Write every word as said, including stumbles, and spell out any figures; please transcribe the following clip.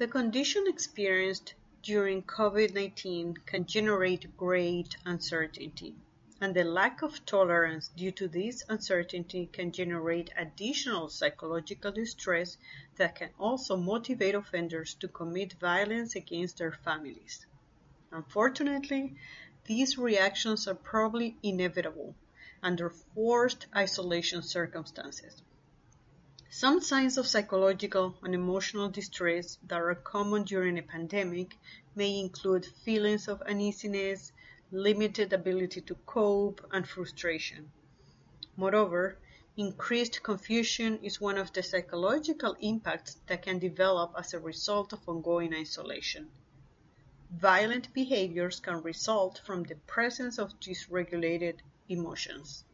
The condition experienced during COVID nineteen can generate great uncertainty, and the lack of tolerance due to this uncertainty can generate additional psychological distress that can also motivate offenders to commit violence against their families. Unfortunately, these reactions are probably inevitable under forced isolation circumstances. Some signs of psychological and emotional distress that are common during a pandemic may include feelings of uneasiness, limited ability to cope, and frustration. Moreover, increased confusion is one of the psychological impacts that can develop as a result of ongoing isolation. Violent behaviors can result from the presence of dysregulated emotions.